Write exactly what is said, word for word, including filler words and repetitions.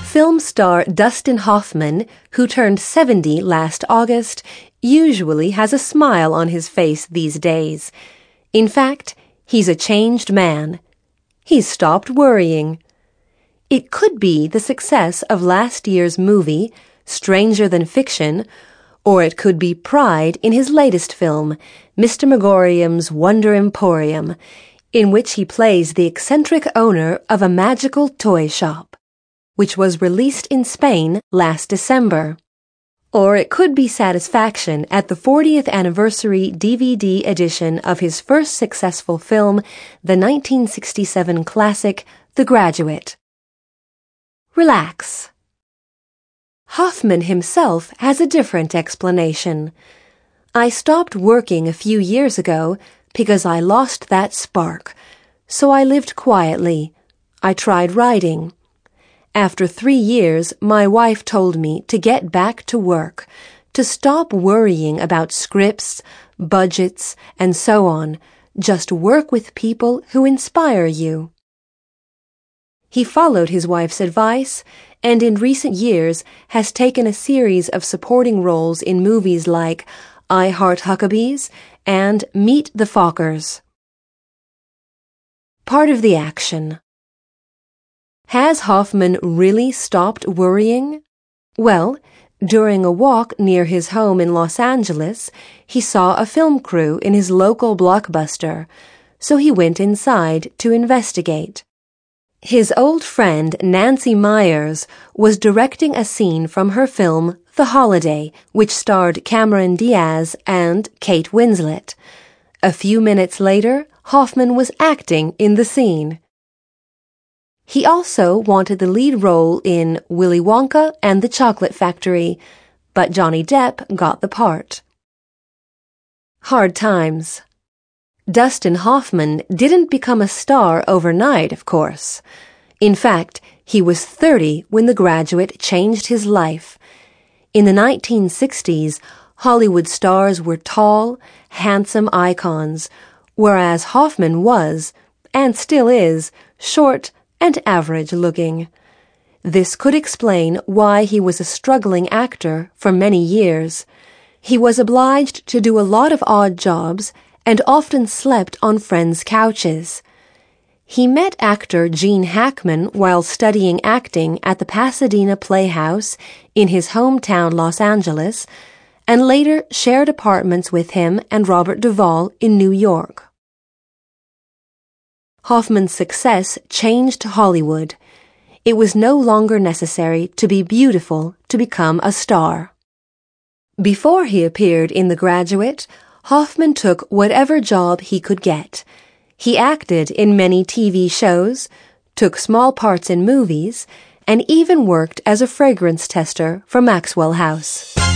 Film star Dustin Hoffman, who turned seventy last August, usually has a smile on his face these days. In fact, he's a changed man. He's stopped worrying. It could be the success of last year's movie, Stranger Than Fiction, or it could be pride in his latest film, Mister Megorium's Wonder Emporium, in which he plays the eccentric owner of a magical toy shop, which was released in Spain last December. Or it could be satisfaction at the fortieth anniversary D V D edition of his first successful film, the nineteen sixty-seven classic, The Graduate. Relax. Hoffman himself has a different explanation. I stopped working a few years ago because I lost that spark, so I lived quietly. I tried writing. After three years, my wife told me to get back to work, to stop worrying about scripts, budgets, and so on. Just work with people who inspire you. He followed his wife's advice, and in recent years has taken a series of supporting roles in movies like I Heart Huckabees and Meet the Fockers. Part of the action. Has Hoffman really stopped worrying? Well, during a walk near his home in Los Angeles, he saw a film crew in his local Blockbuster, so he went inside to investigate. His old friend Nancy Meyers was directing a scene from her film The Holiday, which starred Cameron Diaz and Kate Winslet. A few minutes later, Hoffman was acting in the scene. He also wanted the lead role in Willy Wonka and the Chocolate Factory, but Johnny Depp got the part. Hard times. Dustin Hoffman didn't become a star overnight, of course. In fact, he was thirty when The Graduate changed his life. In the nineteen sixties, Hollywood stars were tall, handsome icons, whereas Hoffman was, and still is, short and average-looking. This could explain why he was a struggling actor for many years. He was obliged to do a lot of odd jobs and often slept on friends' couches. He met actor Gene Hackman while studying acting at the Pasadena Playhouse in his hometown Los Angeles, and later shared apartments with him and Robert Duvall in New York. Hoffman's success changed Hollywood. It was no longer necessary to be beautiful to become a star. Before he appeared in The Graduate, Hoffman took whatever job he could get. He acted in many T V shows, took small parts in movies, and even worked as a fragrance tester for Maxwell House.